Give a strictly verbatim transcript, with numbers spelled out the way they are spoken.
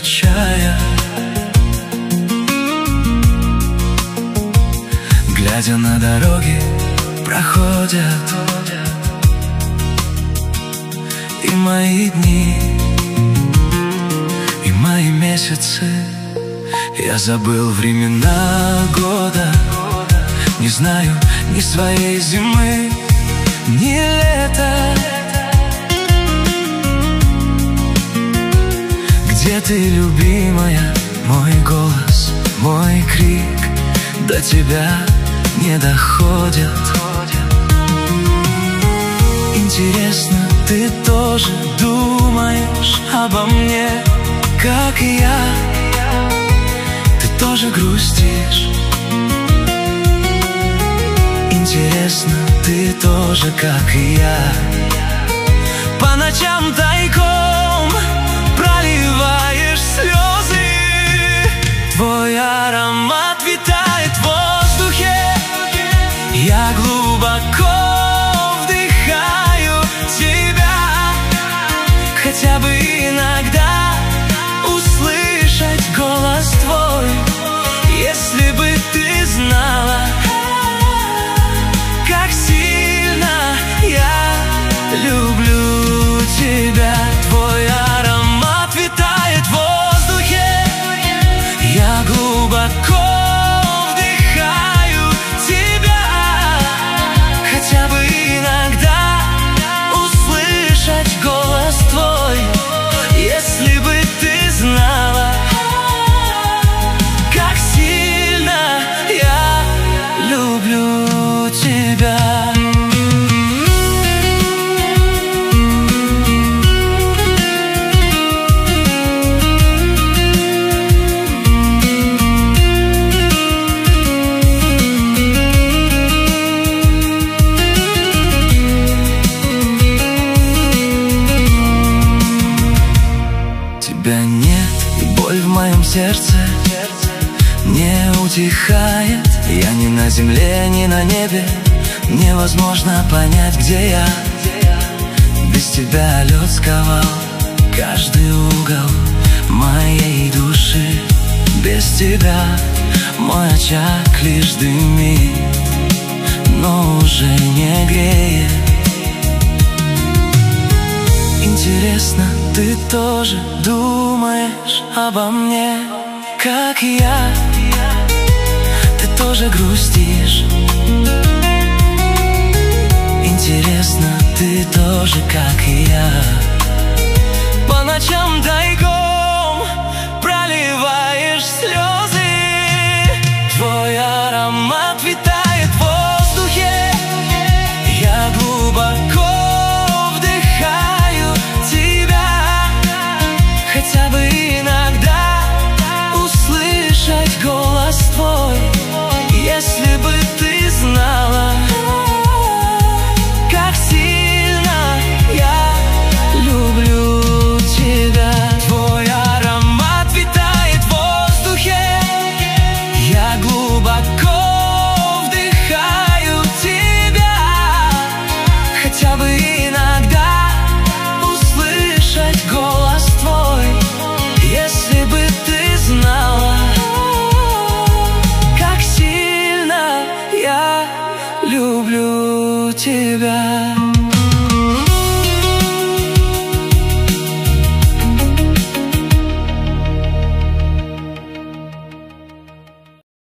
чая, глядя на дороги, проходят и мои дни, и мои месяцы. Я забыл времена года, не знаю ни своей зимы, ни лета. Где ты, любимая? Мой голос, мой крик до тебя не доходят. Интересно, ты тоже думаешь обо мне, как и я? Ты тоже грустишь? Интересно, ты тоже, как и я, по ночам тайком проливаешь слезы? Твой аромат витает в воздухе, я глубоко вдыхаю тебя. Хотя бы иногда услышать голос твой, если бы ты знала, как сильно я люблю тебя. Твой аромат витает в воздухе, я глубоко вдыхаю тебя. Хотя бы иногда услышать голос твой, если бы ты знала, как сильно я люблю тебя. Тебя нет, и боль в моем сердце не утихает. Я ни на земле, ни на небе, невозможно понять, где я. Без тебя лед сковал каждый угол моей души. Без тебя мой очаг лишь дымит, но уже не греет. Интересно, ты тоже думаешь обо мне, как и я? Ты тоже грустишь? Интересно, ты тоже, как и я, по ночам тайком